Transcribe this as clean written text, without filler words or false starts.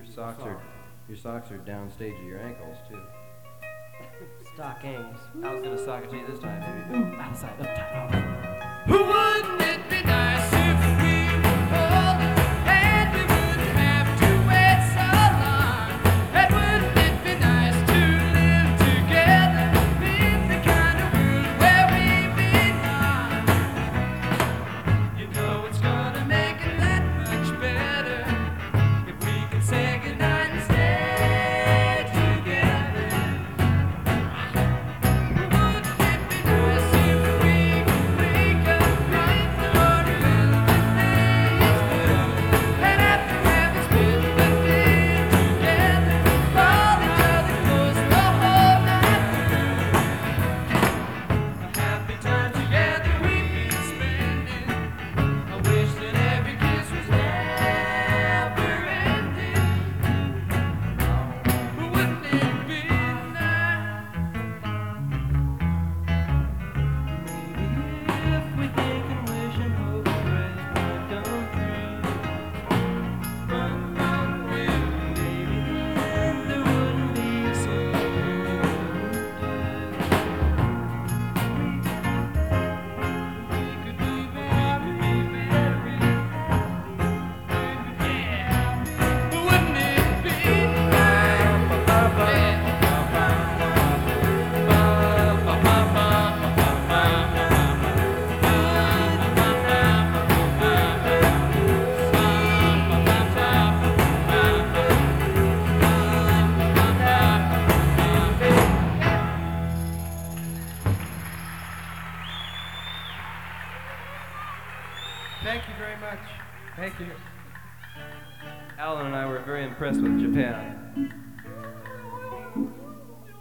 Your socks are downstage of your ankles too. Stockings. I was gonna sock it to you this time, maybe. Ooh, outside, up tight. Wouldn't it be nice if we were older and we wouldn't have to wait so long? And wouldn't it be nice to live together in the kind of world where we belong? You know it's gonna make it that much better if we can say goodnight and stay together. Wouldn't it be nice if we could wake up right in the morning and the day is blue? And after having spent the day together, hold each other close the whole night through. A happy time together we've been spending. I wish that every kiss was never ending. Wouldn't it be nice? Maybe if we think and wish and hope and pray would come true. Run with me. Maybe then there wouldn't be so We could be very happy. Yeah. Wouldn't it be Thank you very much. Thank you. Alan and I were very impressed with Japan.